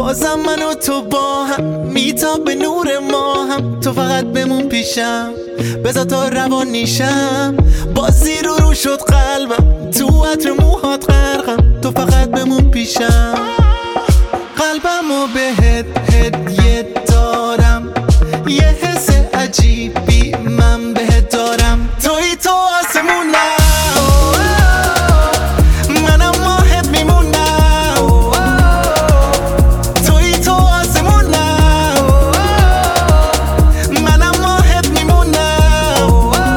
بازم من و تو با هم میتاب به نور ما هم. تو فقط بمون پیشم بذار تا روان نیشم. بازی رو شد قلبم تو عطر موهات غرقم. تو فقط بمون پیشم. قلبمو بهت هدیه دارم. یه حس عجیبی من بهت دارم. توی تو آسمونم منم ماهت میمونم. توی تو آسمونم منم ماهت میمونم.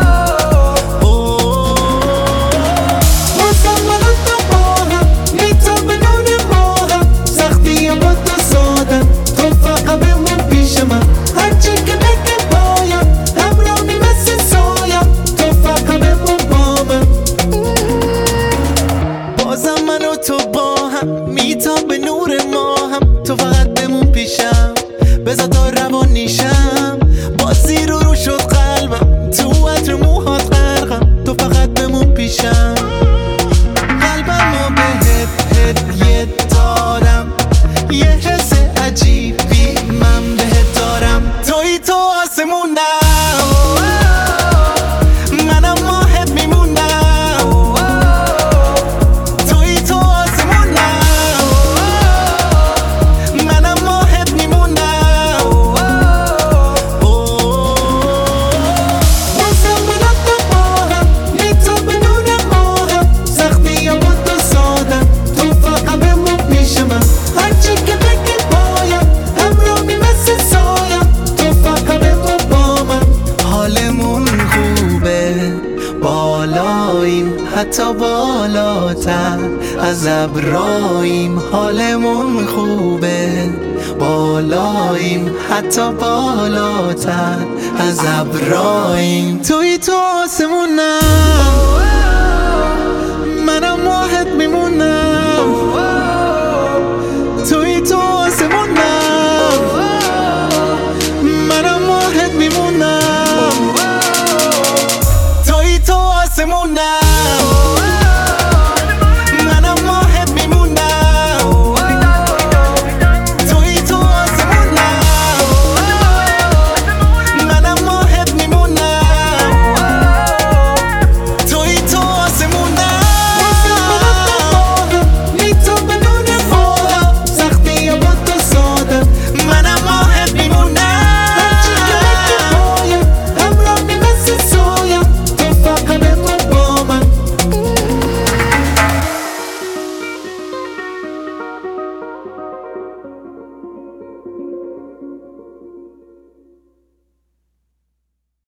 واسم من و تو با هم میتاب به نور ما هم. سختی با تو سادم تو فقط بمون پیش من. هرچی که بگه بایم همراهی مثل سایم. تو فقط بمون با من. بازم من و تو با هم میتاب به نور ما هم. تو فقط بمون پیشم بذار تا روان نیشم. بازی رو شد قلبم تو عطر موهات غرقم. تو فقط بمون پیشم. قلبمو بهت هدیه دارم. یه حس عجیبی من بهت دارم. توی تو آسمونم منم ماهت میمونم. توی تو آسمونم منم ماهت میمونم. واسم من و تو با هم میتاب به نور ما هم. سختی با تو سادم تو فقط بمون پیش من. هرچی که بگی بایم همراهی مثل سایم. تو فقط بمون با من. حالمون خوبه بالاییم حتی بالاتر از ابراییم. حالمون خوبه بالاییم حتی بالاتر از ابراییم. توی تو آسمونم